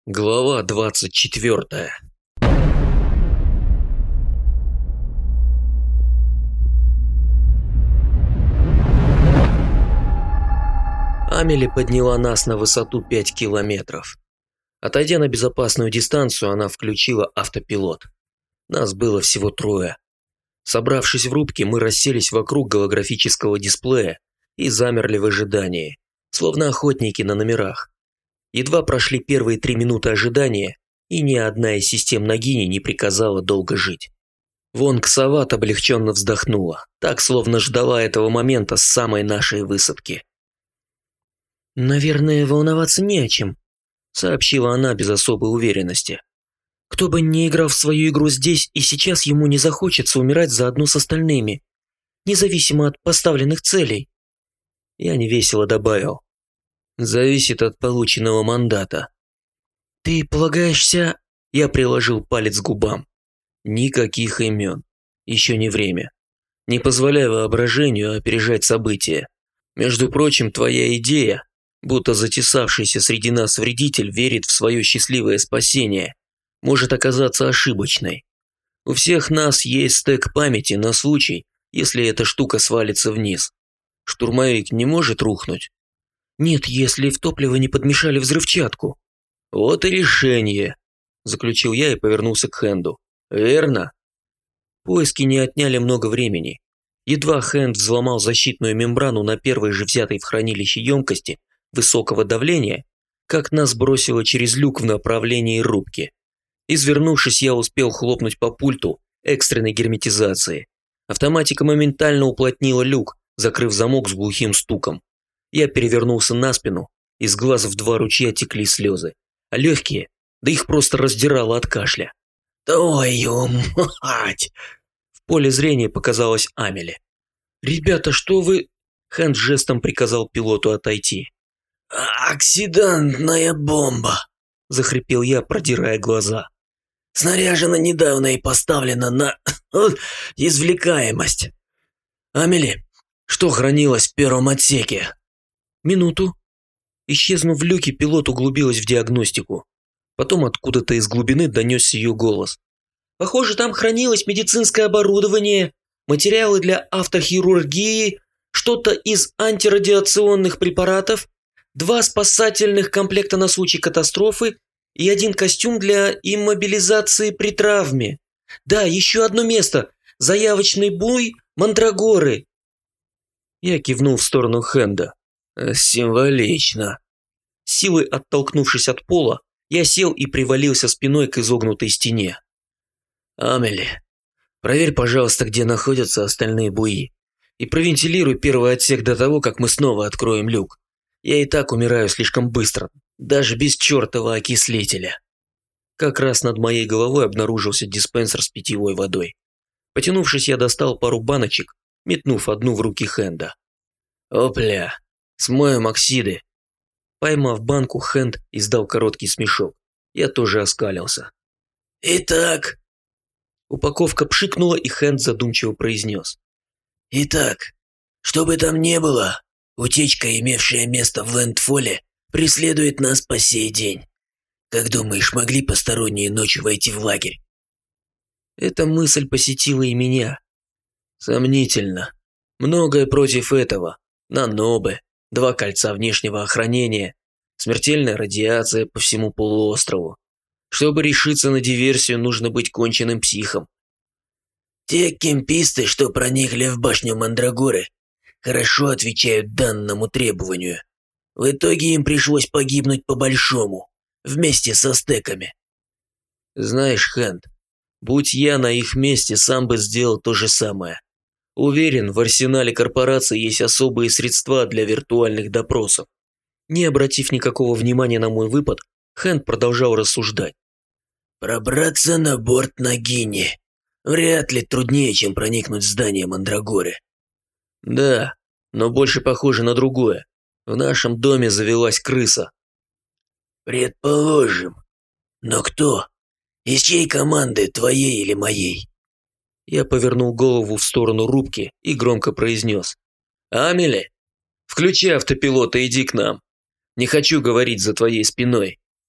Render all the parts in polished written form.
Глава 24. Амели подняла нас на высоту 5 километров. Отойдя на безопасную дистанцию, она включила автопилот. Нас было всего трое. Собравшись в рубке, мы расселись вокруг голографического дисплея и замерли в ожидании, словно охотники на номерах. Едва прошли первые 3 минуты ожидания, и ни одна из систем Нагини не приказала долго жить. Вонг Сават облегченно вздохнула, так словно ждала этого момента с самой нашей высадки. «Наверное, волноваться не о чем», – сообщила она без особой уверенности. «Кто бы ни играл в свою игру здесь, и сейчас ему не захочется умирать заодно с остальными, независимо от поставленных целей». Я невесело добавил. «Зависит от полученного мандата». «Ты полагаешься...» Я приложил палец к губам. «Никаких имен. Еще не время. Не позволяй воображению опережать события. Между прочим, твоя идея, будто затесавшийся среди нас вредитель верит в свое счастливое спасение, может оказаться ошибочной. У всех нас есть стек памяти на случай, если эта штука свалится вниз. Штурмовик не может рухнуть?» «Нет, если в топливо не подмешали взрывчатку». «Вот и решение», – заключил я и повернулся к Хенду. «Верно?» Поиски не отняли много времени. Едва Хенд взломал защитную мембрану на первой же взятой в хранилище емкости высокого давления, как нас бросило через люк в направлении рубки. Извернувшись, я успел хлопнуть по пульту экстренной герметизации. Автоматика моментально уплотнила люк, закрыв замок с глухим стуком. Я перевернулся на спину, из глаз в 2 ручья текли слезы, а легкие, да их просто раздирало от кашля. «Твою мать!» В поле зрения показалась Амели. «Ребята, что вы...» Хэнд жестом приказал пилоту отойти. «Оксидантная бомба!» – захрипел я, продирая глаза. «Снаряжена недавно и поставлена на... извлекаемость. Амели, что хранилось в первом отсеке?» «Минуту». Исчезнув в люке, пилот углубилась в диагностику. Потом откуда-то из глубины донесся ее голос. «Похоже, там хранилось медицинское оборудование, материалы для автохирургии, что-то из антирадиационных препаратов, 2 спасательных комплекта на случай катастрофы и 1 костюм для иммобилизации при травме. Да, еще одно место. Заявочный буй Мандрагоры». Я кивнул в сторону Хенда. «Символично». Силой оттолкнувшись от пола, я сел и привалился спиной к изогнутой стене. «Амели, проверь, пожалуйста, где находятся остальные буи, и провентилируй первый отсек до того, как мы снова откроем люк. Я и так умираю слишком быстро, даже без чертова окислителя». Как раз над моей головой обнаружился диспенсер с питьевой водой. Потянувшись, я достал пару баночек, метнув одну в руки Хенда. «Опля! Смоем оксиды!» Поймав банку, Хэнд издал короткий смешок. Я тоже оскалился. «Итак...» Упаковка пшикнула, и Хэнд задумчиво произнес. «Итак, что бы там ни было, утечка, имевшая место в Лэндфолле, преследует нас по сей день. Как думаешь, могли посторонние ночью войти в лагерь?» Эта мысль посетила и меня. Сомнительно. Многое против этого. Нанобы, 2 кольца внешнего охранения, смертельная радиация по всему полуострову. Чтобы решиться на диверсию, нужно быть конченным психом. «Те кемписты, что проникли в башню Мандрагоры, хорошо отвечают данному требованию. В итоге им пришлось погибнуть по-большому, вместе со стеками». «Знаешь, Хэнд, будь я на их месте, сам бы сделал то же самое. Уверен, в арсенале корпорации есть особые средства для виртуальных допросов». Не обратив никакого внимания на мой выпад, Хэнд продолжал рассуждать. «Пробраться на борт Нагини вряд ли труднее, чем проникнуть в здание Мандрагоры». «Да, но больше похоже на другое. В нашем доме завелась крыса». «Предположим. Но кто? Из чьей команды, твоей или моей?» Я повернул голову в сторону рубки и громко произнес. «Амели, включи автопилот и иди к нам. Не хочу говорить за твоей спиной».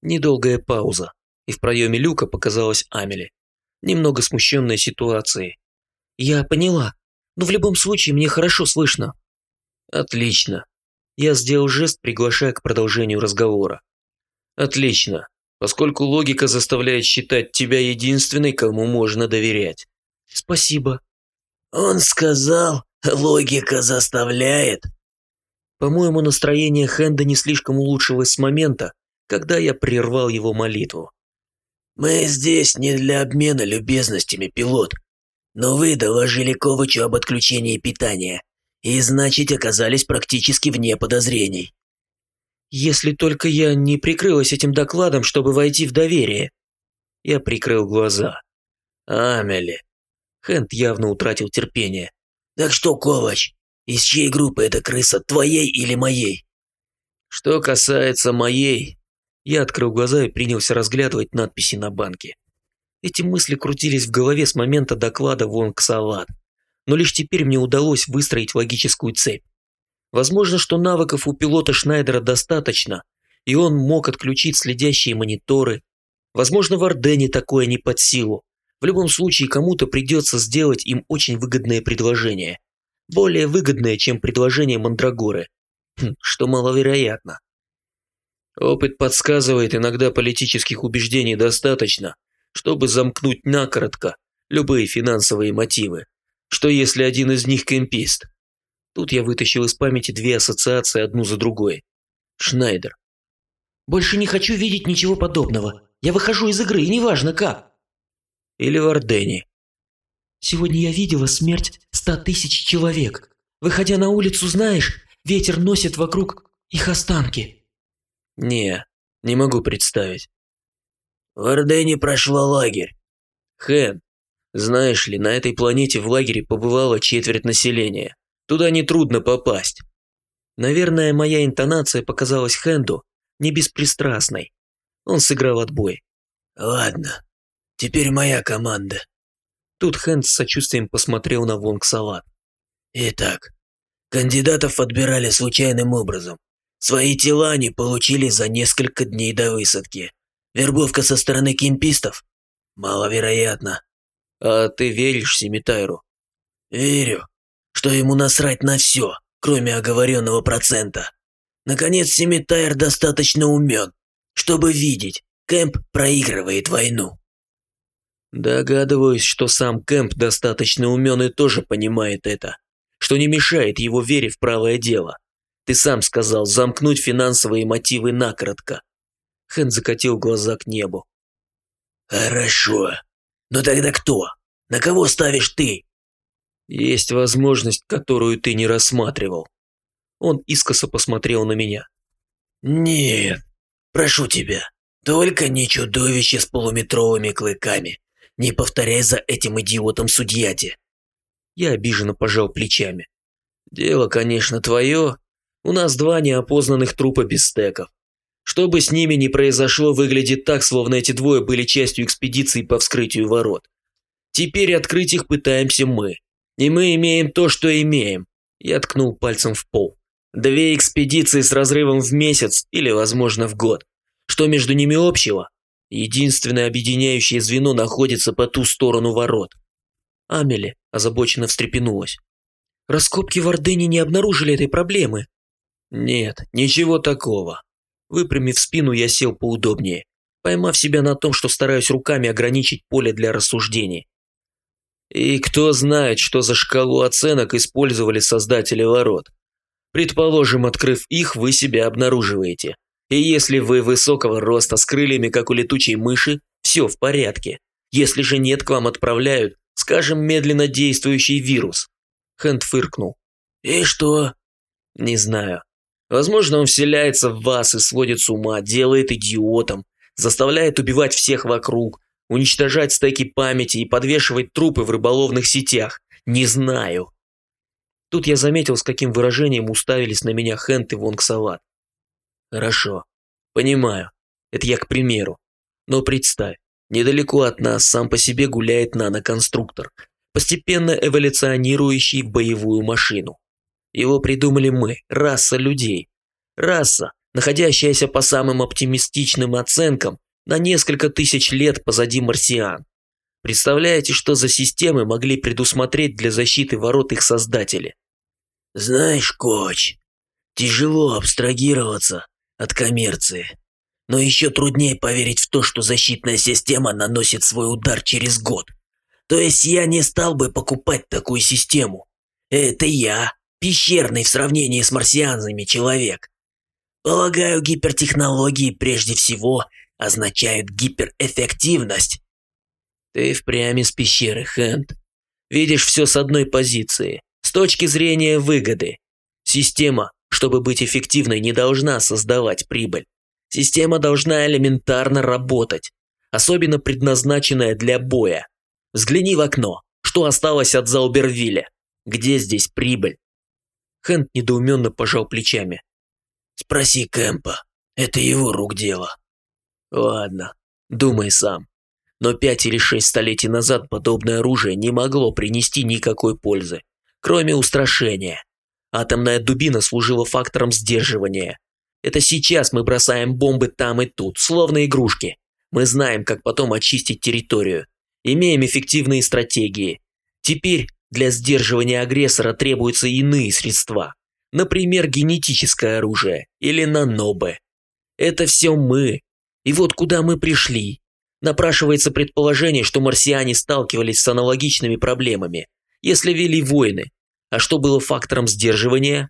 Недолгая пауза, и в проеме люка показалась Амели, немного смущенная ситуацией. «Я поняла, но в любом случае мне хорошо слышно». «Отлично». Я сделал жест, приглашая к продолжению разговора. «Отлично, поскольку логика заставляет считать тебя единственной, кому можно доверять». «Спасибо». «Он сказал, логика заставляет». По-моему, настроение Хенда не слишком улучшилось с момента, когда я прервал его молитву. «Мы здесь не для обмена любезностями, пилот. Но вы доложили Ковачу об отключении питания, и, значит, оказались практически вне подозрений». «Если только я не прикрылась этим докладом, чтобы войти в доверие». Я прикрыл глаза. «Амели». Хэнд явно утратил терпение. «Так что, Ковач, из чьей группы эта крыса, твоей или моей?» «Что касается моей...» Я открыл глаза и принялся разглядывать надписи на банке. Эти мысли крутились в голове с момента доклада Вонг-Салат, но лишь теперь мне удалось выстроить логическую цепь. Возможно, что навыков у пилота Шнайдера достаточно, и он мог отключить следящие мониторы. Возможно, в Ордене такое не под силу. В любом случае, кому-то придется сделать им очень выгодное предложение. Более выгодное, чем предложение Мандрагоры. Что маловероятно. Опыт подсказывает, иногда политических убеждений достаточно, чтобы замкнуть накоротко любые финансовые мотивы. Что если один из них кемпист? Тут я вытащил из памяти две ассоциации одну за другой. Шнайдер. «Больше не хочу видеть ничего подобного. Я выхожу из игры, и неважно как». Или в Ордене. «Сегодня я видела смерть 100 тысяч человек. Выходя на улицу, знаешь, ветер носит вокруг их останки». Не могу представить. «В Ордене прошла лагерь». Хэн, знаешь ли, на этой планете в лагере побывало четверть населения. Туда нетрудно попасть. Наверное, моя интонация показалась Хэнду не беспристрастной. Он сыграл отбой. «Ладно, теперь моя команда». Тут Хэнд с сочувствием посмотрел на Вонг-Салат. «Итак, кандидатов отбирали случайным образом. Свои тела они получили за несколько дней до высадки. Вербовка со стороны кемпистов? Маловероятно». А ты веришь Семитайру? «Верю, что ему насрать на все, кроме оговоренного процента. Наконец, Семитайр достаточно умен, чтобы видеть, Кэмп проигрывает войну». Догадываюсь, что сам Кэмп достаточно умен и тоже понимает это, что не мешает его вере в правое дело. Ты сам сказал замкнуть финансовые мотивы накоротко. Хэн закатил глаза к небу. «Хорошо. Но тогда кто? На кого ставишь ты?» Есть возможность, которую ты не рассматривал. Он искоса посмотрел на меня. «Нет, прошу тебя, только не чудовище с полуметровыми клыками. Не повторяй за этим идиотом судьяти». Я обиженно пожал плечами. Дело, конечно, твое. У нас два неопознанных трупа без стеков. Что бы с ними ни произошло, выглядит так, словно эти двое были частью экспедиции по вскрытию ворот. Теперь открыть их пытаемся мы. И мы имеем то, что имеем. Я ткнул пальцем в пол. 2 экспедиции с разрывом в месяц или, возможно, в год. Что между ними общего? Единственное объединяющее звено находится по ту сторону ворот. Амели озабоченно встрепенулась. Раскопки в Ордене не обнаружили этой проблемы. Нет, ничего такого. Выпрямив спину, я сел поудобнее, поймав себя на том, что стараюсь руками ограничить поле для рассуждений. И кто знает, что за шкалу оценок использовали создатели ворот. Предположим, открыв их, вы себя обнаруживаете. И если вы высокого роста с крыльями, как у летучей мыши, все в порядке. Если же нет, к вам отправляют, скажем, медленно действующий вирус. Хэнд фыркнул. «И что?» Не знаю. Возможно, он вселяется в вас и сводит с ума, делает идиотом, заставляет убивать всех вокруг, уничтожать стеки памяти и подвешивать трупы в рыболовных сетях. Не знаю. Тут я заметил, с каким выражением уставились на меня Хэнд и Вонг-Салат. Хорошо. Понимаю. Это я к примеру. Но представь, недалеко от нас сам по себе гуляет наноконструктор, постепенно эволюционирующий в боевую машину. Его придумали мы, раса людей. Раса, находящаяся по самым оптимистичным оценкам на несколько тысяч лет позади марсиан. Представляете, что за системы могли предусмотреть для защиты ворот их создатели? Знаешь, Коч, тяжело абстрагироваться от коммерции. Но еще труднее поверить в то, что защитная система наносит свой удар через год. То есть я не стал бы покупать такую систему. Это я, пещерный в сравнении с марсианами человек. Полагаю, гипертехнологии прежде всего означают гиперэффективность. Ты впрямь из пещеры, Хэнд. Видишь все с одной позиции, с точки зрения выгоды. Система, чтобы быть эффективной, не должна создавать прибыль. Система должна элементарно работать, особенно предназначенная для боя. Взгляни в окно, что осталось от Заубервилля. Где здесь прибыль? Хэнд недоуменно пожал плечами. Спроси Кэмпа, это его рук дело. Ладно, думай сам. Но 5 или 6 столетий назад подобное оружие не могло принести никакой пользы, кроме устрашения. Атомная дубина служила фактором сдерживания. Это сейчас мы бросаем бомбы там и тут, словно игрушки. Мы знаем, как потом очистить территорию. Имеем эффективные стратегии. Теперь для сдерживания агрессора требуются иные средства. Например, генетическое оружие или нанобы. Это все мы. И вот куда мы пришли. Напрашивается предположение, что марсиане сталкивались с аналогичными проблемами, если вели войны. А что было фактором сдерживания?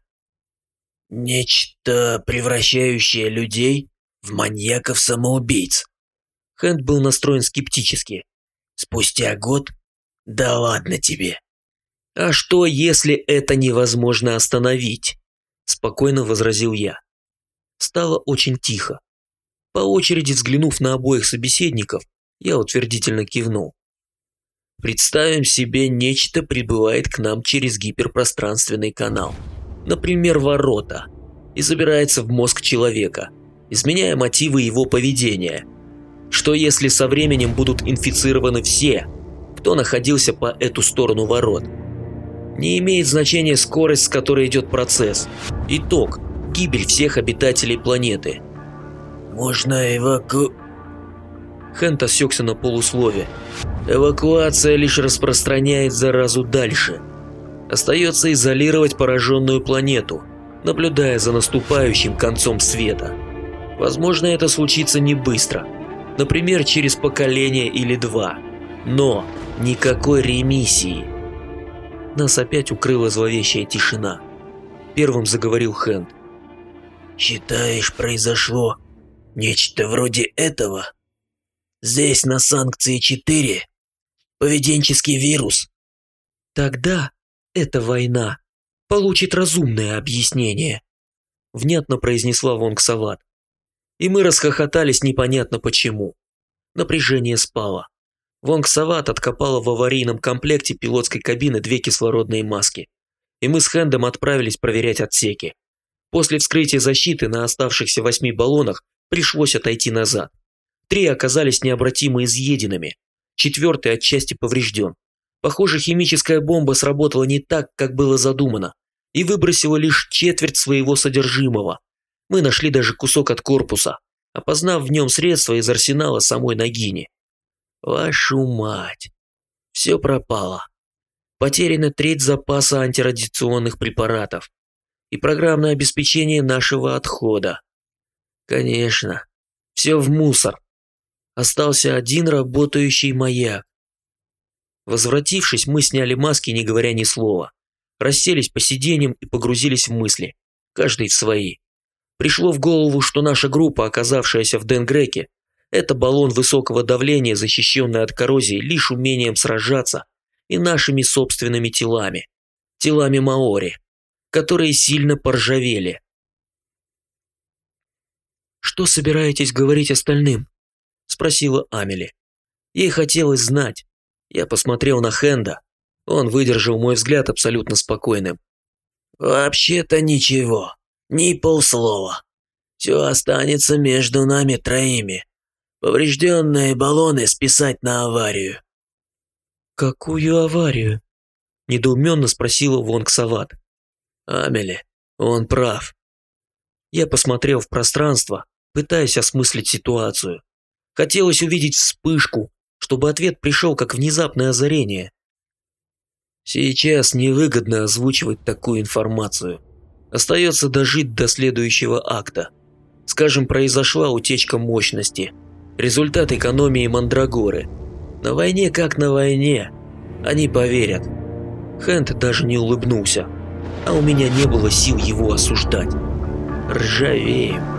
Нечто, превращающее людей в маньяков-самоубийц. Хэнд был настроен скептически. Спустя год? Да ладно тебе. А что, если это невозможно остановить? Спокойно возразил я. Стало очень тихо. По очереди взглянув на обоих собеседников, я утвердительно кивнул. Представим себе, нечто прибывает к нам через гиперпространственный канал. Например, ворота. И забирается в мозг человека, изменяя мотивы его поведения. Что если со временем будут инфицированы все, кто находился по эту сторону ворот? Не имеет значения скорость, с которой идет процесс. Итог – гибель всех обитателей планеты. Можно Хэнд осекся на полуслове. Эвакуация лишь распространяет заразу дальше. Остается изолировать пораженную планету, наблюдая за наступающим концом света. Возможно, это случится не быстро. Например, через поколение или два. Но никакой ремиссии. Нас опять укрыла зловещая тишина. Первым заговорил Хэнд. Считаешь, произошло нечто вроде этого? Здесь на санкции 4 поведенческий вирус. Тогда эта война получит разумное объяснение, внятно произнесла Вонг Сават. И мы расхохотались непонятно почему. Напряжение спало. Вонг Сават откопала в аварийном комплекте пилотской кабины 2 кислородные маски. И мы с Хэндом отправились проверять отсеки. После вскрытия защиты на оставшихся 8 баллонах пришлось отойти назад. 3 оказались необратимо изъеденными, 4-й отчасти поврежден. Похоже, химическая бомба сработала не так, как было задумано, и выбросила лишь четверть своего содержимого. Мы нашли даже кусок от корпуса, опознав в нем средства из арсенала самой Нагини. Вашу мать! Все пропало. Потеряна треть запаса антирадиационных препаратов и программное обеспечение нашего отхода. Конечно, все в мусор. Остался один работающий маяк. Возвратившись, мы сняли маски, не говоря ни слова. Расселись по сиденьям и погрузились в мысли, каждый в свои. Пришло в голову, что наша группа, оказавшаяся в Денгреке, это баллон высокого давления, защищенный от коррозии лишь умением сражаться и нашими собственными телами. Телами маори, которые сильно поржавели. «Что собираетесь говорить остальным?» – спросила Амели. Ей хотелось знать. Я посмотрел на Хэнда. Он выдержал мой взгляд абсолютно спокойным. «Вообще-то ничего, ни полслова. Все останется между нами троими. Поврежденные баллоны списать на аварию». «Какую аварию?» – недоуменно спросила Вонг Сават. «Амели, он прав. Я посмотрел в пространство, пытаясь осмыслить ситуацию. Хотелось увидеть вспышку, чтобы ответ пришел как внезапное озарение. Сейчас невыгодно озвучивать такую информацию. Остается дожить до следующего акта. Скажем, произошла утечка мощности. Результат экономии Мандрагоры. На войне как на войне. Они поверят. Хэнд даже не улыбнулся. А у меня не было сил его осуждать. Ржавеем.